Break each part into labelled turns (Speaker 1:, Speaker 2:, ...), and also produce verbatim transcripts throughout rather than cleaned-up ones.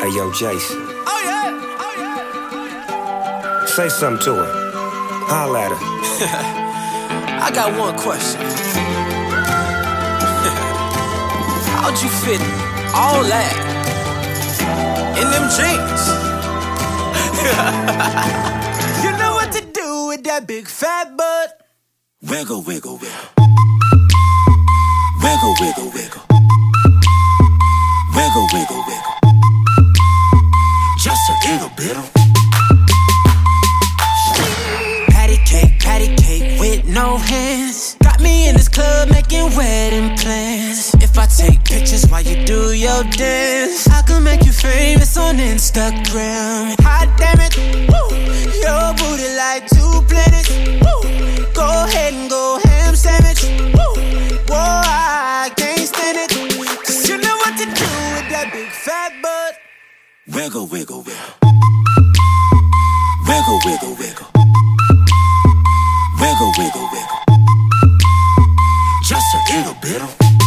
Speaker 1: Hey, yo, Jason.
Speaker 2: Oh, yeah. Oh, yeah.
Speaker 1: Say something to her. Holla at her.
Speaker 2: I got one question. How'd you fit all that in them jeans? You know what to do with that big fat butt.
Speaker 3: Wiggle, wiggle, wiggle. Wiggle, wiggle, wiggle. Wiggle, wiggle, wiggle. Just a little bit.
Speaker 2: Patty cake, patty cake with no hands. Got me in this club making wedding plans. If I take pictures while you do your dance, I can make you famous on Instagram. Hot damn it, woo. Your booty like two planets, woo. Go ahead and go ham sandwich, woo. Whoa, I can't stand it, cause you know what to do with that big fat butt.
Speaker 3: Wiggle, wiggle, wiggle. Wiggle, wiggle, wiggle. Wiggle, wiggle, wiggle. Just a little bit.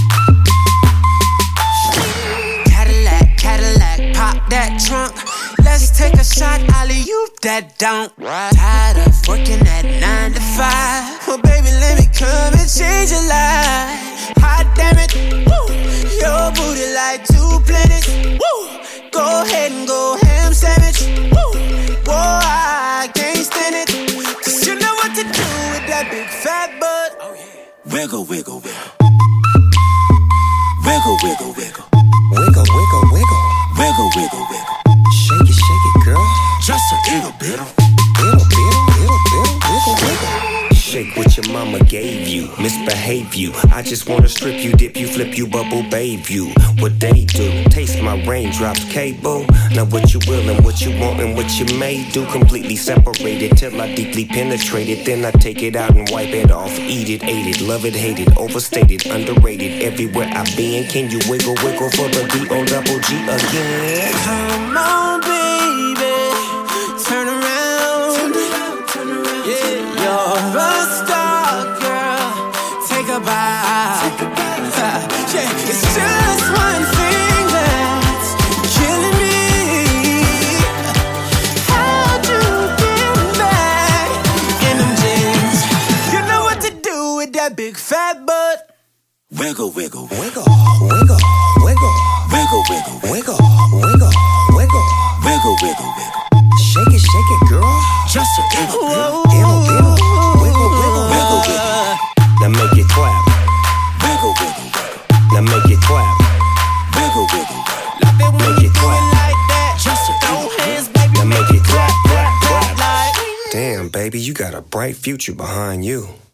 Speaker 2: Cadillac, Cadillac, pop that trunk. Let's take a shot, Ollie, you that don't. Tired of working at nine to five. Well, baby, let me come and change your life. Hot damn it, woo. Your booty like two planets, woo. Go ahead and go ham sandwich, woo. Whoa, I can't stand it, cause you know what to do with that big fat butt. Oh, yeah.
Speaker 3: Wiggle, wiggle, wiggle. Wiggle, wiggle, wiggle.
Speaker 1: Wiggle, wiggle, wiggle.
Speaker 3: Wiggle, wiggle, wiggle.
Speaker 1: Shake it, shake it, girl.
Speaker 3: Just a little bit.
Speaker 1: Little, little, little, little, wiggle, wiggle. Shake what your mama gave you, misbehave you. I just wanna strip you, dip you, flip you, bubble babe you. What they do, taste my raindrops, cable. Now what you will and what you want and what you may do. Completely separated till I deeply penetrate it. Then I take it out and wipe it off. Eat it, ate it, love it, hate it. Overstated, underrated, everywhere I've been. Can you wiggle, wiggle for the D O double G again?
Speaker 2: Come on, baby, turn around. Turn around, turn around. Yeah, you're a star, girl. Take a bow. Take a bow. Yeah, it's just one thing that's killing me. How'd you get back in them jeans? You know what to do with that big fat butt.
Speaker 3: Wiggle, wiggle,
Speaker 1: Wiggle, wiggle, wiggle.
Speaker 3: wiggle, wiggle,
Speaker 1: Wiggle, wiggle, wiggle.
Speaker 3: wiggle, wiggle, wiggle.
Speaker 1: Shake it, shake it, girl.
Speaker 3: Just a little bit.
Speaker 1: Ittle, ittle. Wiggle, wiggle,
Speaker 3: Wiggle, wiggle.
Speaker 1: Now make it clap.
Speaker 3: Wiggle, wiggle, wiggle.
Speaker 1: Now make it clap.
Speaker 3: Wiggle, wiggle, wiggle.
Speaker 2: Love it when
Speaker 1: Make
Speaker 2: you
Speaker 1: it
Speaker 2: do
Speaker 1: clap.
Speaker 2: it like that.
Speaker 3: Just a
Speaker 2: Throw
Speaker 3: little
Speaker 2: hands,
Speaker 3: bit.
Speaker 2: baby.
Speaker 1: Now make it clap, clap, clap.
Speaker 2: Like.
Speaker 1: Damn, baby, you got a bright future behind you.